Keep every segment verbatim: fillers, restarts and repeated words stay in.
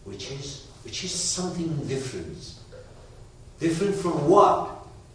which is which is something different. Different from what?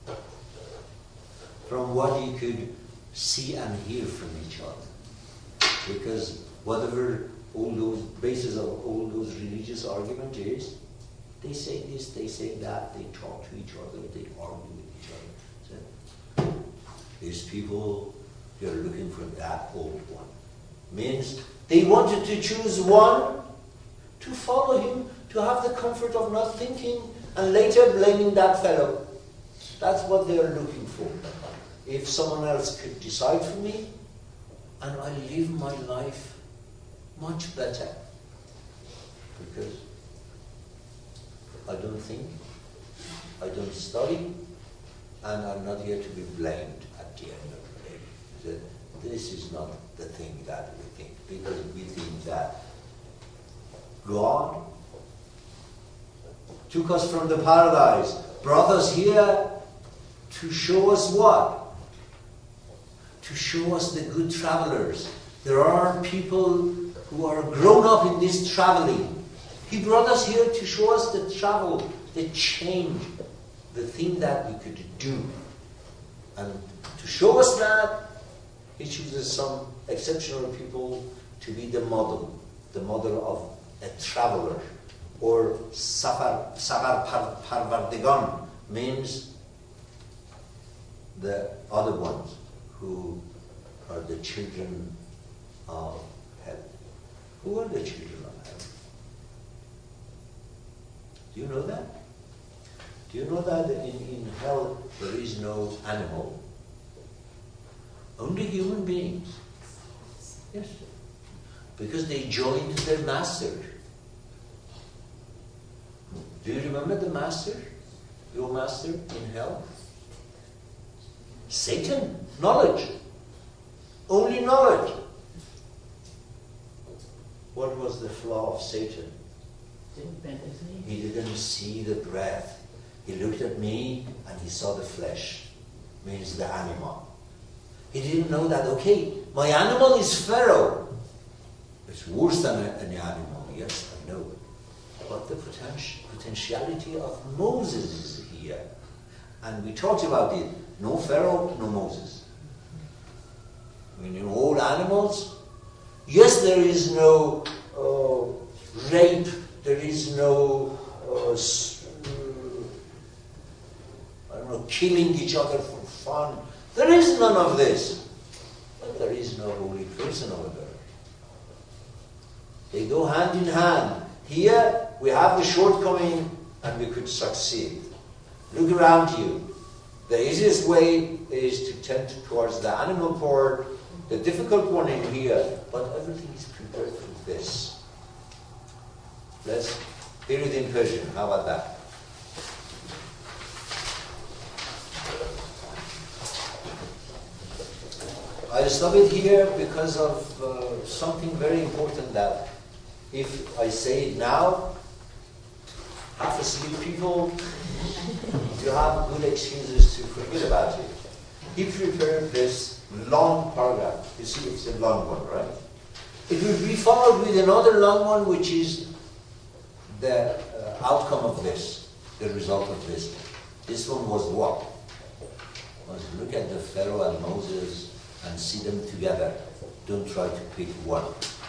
From what you could see and hear from each other. Because whatever all those basis of all those religious argument is, they say this, they say that, they talk to each other, they argue with each other. So, these people, they are looking for that old one. Means they wanted to choose one to follow him, to have the comfort of not thinking and later blaming that fellow. That's what they are looking for. If someone else could decide for me, and I live my life much better. Because I don't think, I don't study, and I'm not here to be blamed at the end of the day. So this is not the thing that we think, because we think that God took us from the paradise, brought us here to show us what? To show us the good travelers. There are people who are grown up in this traveling. He brought us here to show us the travel, the change, the thing that we could do. And to show us that, he chooses some exceptional people to be the model, the model of a traveler. Or Safar, Safar par, Parvardigan means the other ones who are the children of heaven. Who are the children of heaven? Do you know that? Do you know that in, in hell there is no animal? Only human beings. Yes. Because they joined their master. Do you remember the master? Your master in hell? Satan. Knowledge. Only knowledge. What was the flaw of Satan? He didn't see the breath. He looked at me and he saw the flesh. Means the animal. He didn't know that, okay, my animal is Pharaoh. It's worse than any animal. Yes, I know. But the potential, potentiality of Moses is here. And we talked about it. No Pharaoh, no Moses. I mean, in all animals, yes, there is no uh, rape, there is no, uh, I don't know, killing each other for fun. There is none of this. But there is no holy person over there. They go hand in hand. Here, we have the shortcoming and we could succeed. Look around you. The easiest way is to tend towards the animal part, the difficult one in here, but everything is prepared for this. Let's hear it in Persian. How about that? I stop it here because of uh, something very important that if I say it now, half asleep people, you have good excuses to forget about it. He prepared this long paragraph. You see, it's a long one, right? It will be followed with another long one, which is the uh, outcome of this, the result of this. This one was what? Was look at the Pharaoh and Moses and see them together. Don't try to pick one.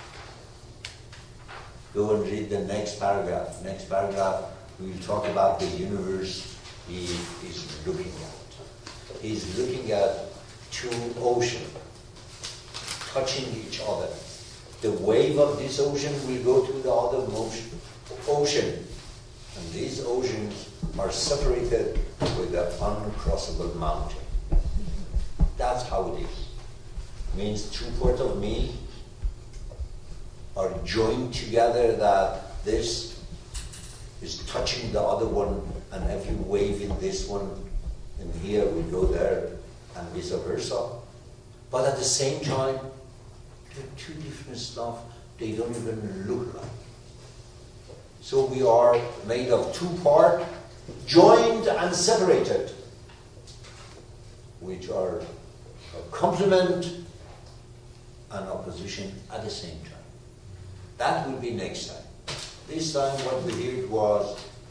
Go and read the next paragraph. Next paragraph, we will talk about the universe he is looking at. He's looking at two oceans touching each other. The wave of this ocean will go to the other ocean. And these oceans are separated with an uncrossable mountain. That's how it is. It means two parts of me are joined together, that this is touching the other one, and every wave in this one and here will go there, and vice versa. But at the same time, they're two different stuff. They don't even look like. So we are made of two parts, joined and separated, which are a complement and opposition at the same time. That will be next time. This time what we heard was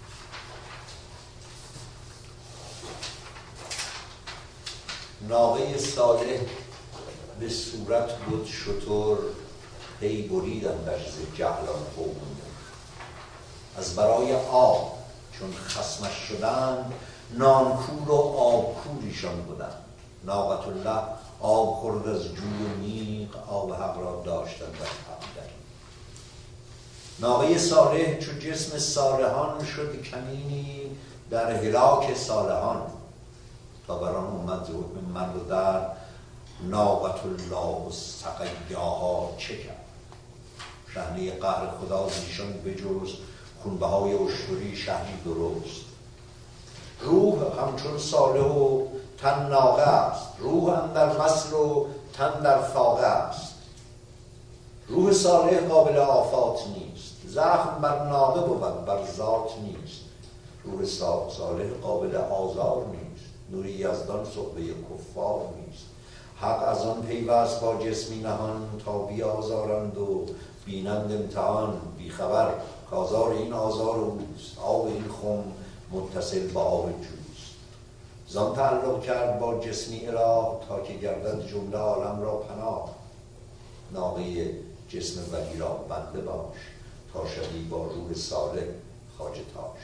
ناقه صالح به صورت بود شتر پی بریدندش ز جهلان قوم از برای آب چون خصمش شدند نانکور و آبکوریشان بودند. ناقة الله آب خورد از جوی و میغ، آب حق را داشتند در همدلی. ناقه صالح چو جسم صالحان شد کمینی در هلاک صالحان. تا بران اومد ز حکم مرد و در ناقة الله و سقیاها چه کرد. شحنه قهر خدا زیشان بجست، خونبهای اشتری شهری درست. روح همچون صالح و تن ناقه است، روح اندر وصل و تن در فاقه است. روح صالح قابل آفات نیست، زخم بر ناقه بود بر ذات نیست. روح صالح قابل آزار نیست، نور یزدان صحبه کفار نیست. حق از آن پیوست با جسمی نهان، تا بیازارند و بینند امتحان. بیخبر کازار این آزار اوست، آب این خم متصل با آب جوست. زان تعلق کرد با جسمی اله، تا که گردد جمله عالم را پناه. ناقه جسم ولی را بنده باش، تا شدی با روح صالح خواجه تاش.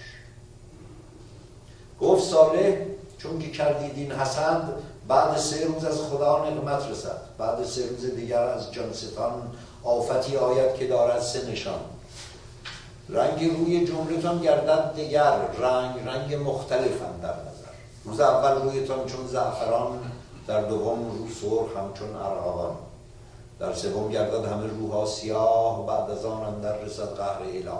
گفت صالح چون که کردید این حسد، بعد سه روز از خدا نقمت رسد. بعد سه روز دیگر از جانستان، آفتی آید که دارد سه نشان. رنگ روی جملتان گردد دگر، رنگ رنگ مختلف هم در نظر. روز اول رویتان چون زعفران، در دوم رو سرخ همچون ارغوان. در سوم گردد همه روها سیاه، بعد از آن اندر رسد قهر اله.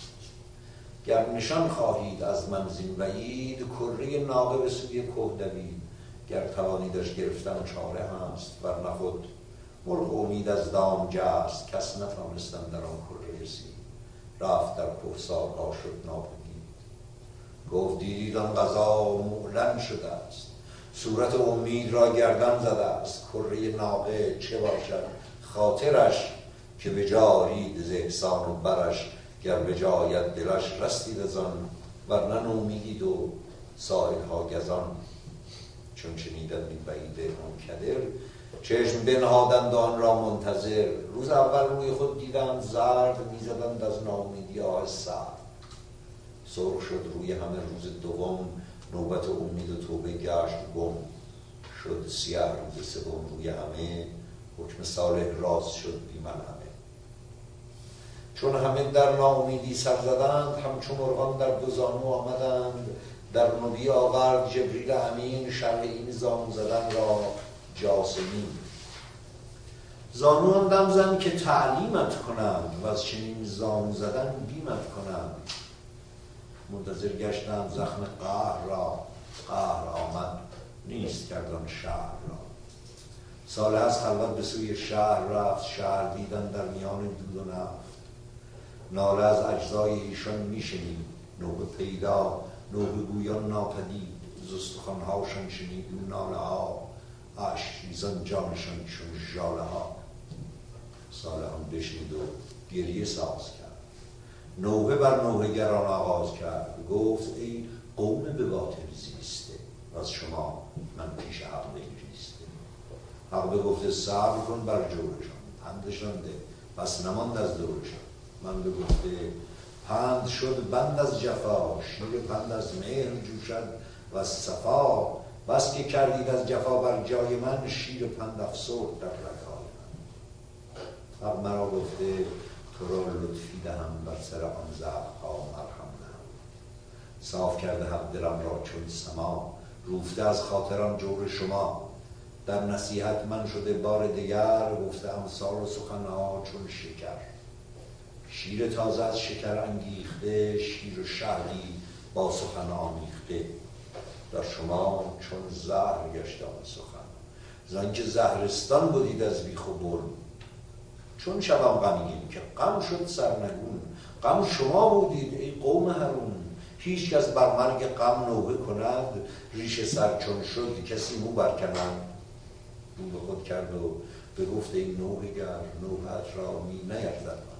گر نشان خواهید از من زین بعید، کره ناقه به سوی که دوید. گر توانیدش گرفتن چاره هست، ور نخود مرغ امید از دام جست. کس نتانستن در آن کره رسید، رفت در کهسارها شد ناپدید. گفت دیدید آن قضا معلن شده است، صورت امید را گردن زده است. کره ناقه چه باشد خاطرش، که به جا آرید ز احسان و برش. گر به جا آید دلش رستید از آن، ورنه نومیدید و سایلها گزان. چون شنیدند این بعید منکدر، چشم بنهادند آن را منتظر. روز اول روی خود دیدند زرد، میزدند از ناامیدی آه سرد. سرخ شد روی همه. روز دوم نوبت امید و توبه گشت گم. شد سیاه روز سوم روی همه، حکم صالح راست شد بی ملهمه. چون همه در ناامیدی سر زدند، همچون مرغان در دو زانو آمدند. در نبی آورد جبریل امین، شرح این زانو زدن را جاسمین. زانو آن دم زن که تعلیمت کنند، و از چنین زانو زدن بیمت کنند. منتظر گشتند زخم قهر را، قهر آمد نیست کردن شهر را. صالح از خلوت به سوی شهر رفت، شهر دیدن در میان دود و نفت. ناله از اجزای ایشان میشنید، نوبه پیدا نوبه گویان ناپدید. ز استخوان‌هاشان شنید اون ناله ها، اشک ریزان جانشان چون ژاله ها. صالح هم بشنید و گریه ساز کرد، نوبه بر نوبه گران آغاز کرد. گفت ای قوم به باطل زیسته، و از شما من پیش حق بگریسته. حق بگفته صبر کن بر جورشان، پندشان ده بس نماند از دورشان. من بگفته پند شد بند از جفا، شیر پند از مهر جوشد و از صفا. بس که کردید از جفا بر جای من، شیر پند افسرد در رگهای من. حق مرا گفته تو را لطفی دهم، بر سر آن زخم‌ها مرهم دهم. صاف کرده حق دلم را چون سما، روفته از خاطرم جور شما. در نصیحت من شده بار دیگر، گفته امثال و سخنها چون شکر. شیر تازه از شکر انگیخته، شیر و شهری با سخن آمیخته. در شما چون زهر گشت آن سخن، زن که زهرستان بودید از بیخ و بن. چون شوم غمگین که غم شد سرنگون، غم شما بودید ای قوم هارون. هیچ کس بر مرگ غم نوحه کند، ریش سر چون شد کسی مو برکند. رو به خود کرد و به گفت ای نوحه گر، نوحت را می نیرزد.